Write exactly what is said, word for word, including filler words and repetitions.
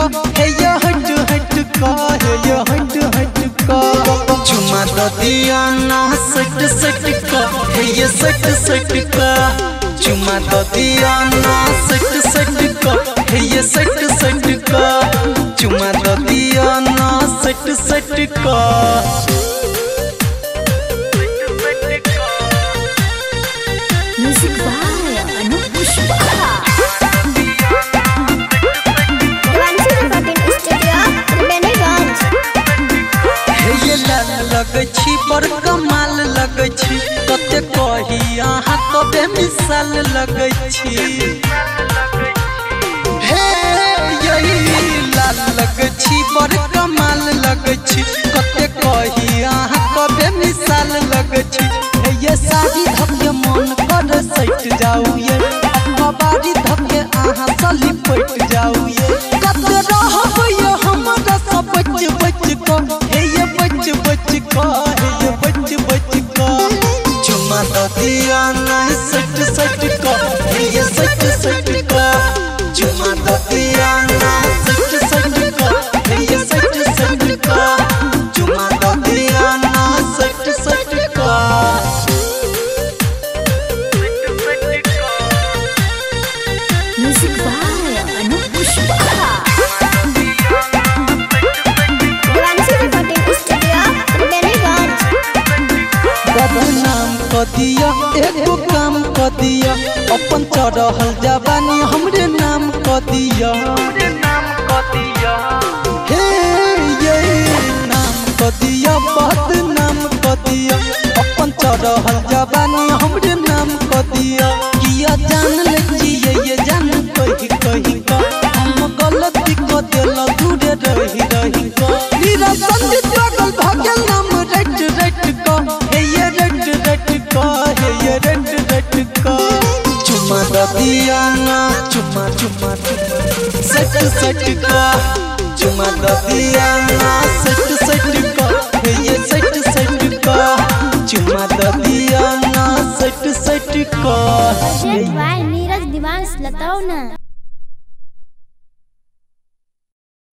का हे ये हट हट का हे ये हट हट का चुमा द दिया ना सट सट का हे ये सट सट का चुमा द दिया ना सट सट का हे ये सट सट का चुमा द दिया ना सट सट का म्यूजिक बाय अनूप पुष्पा लगे छी बड़ कमाल लगे छी कते कही अहाँ कबे मिसाल लगे छी हे यही लाल लगे छी बड़ कमाल लगे छी कते कही अहाँ कबे मिसाल लगे छी ये साड़ी धके मन कर सट जाऊ ये बाड़ी धके अहाँ सली पट जाऊ ये कते रहब ये हमरा सब बच बच को हे ये बच बच का हे ये बच बच का चुमा द दिया नहीं सट सट का हे ये सट सट का चुमा द दिया ना सट सट का हे ये सट सट का चुमा द दिया ना सट सट का म्यूजिक बाय अनूप पुष्पा बदनाम क दिया एगो काम क दिया अपन चढ़ल जवानी हमरे नाम क दिया हे ये नाम क दिया बदनाम क दिया अपन चढ़ल जवानी हमरे नाम क दिया किया जान ले जिए ये जान कही कही का हम गलती क देला दूरे रही रही का मेरा संग पागल भागल नाम रट रट का हे ये रट रट का हे ये रट रट का चुमा द दिया ना चुमा चुमा सट सट का चुमा द दिया ना सट सट का हे ये सट सट का चुमा द दिया ना सट सट का नीरज दिवांश लताओ ना।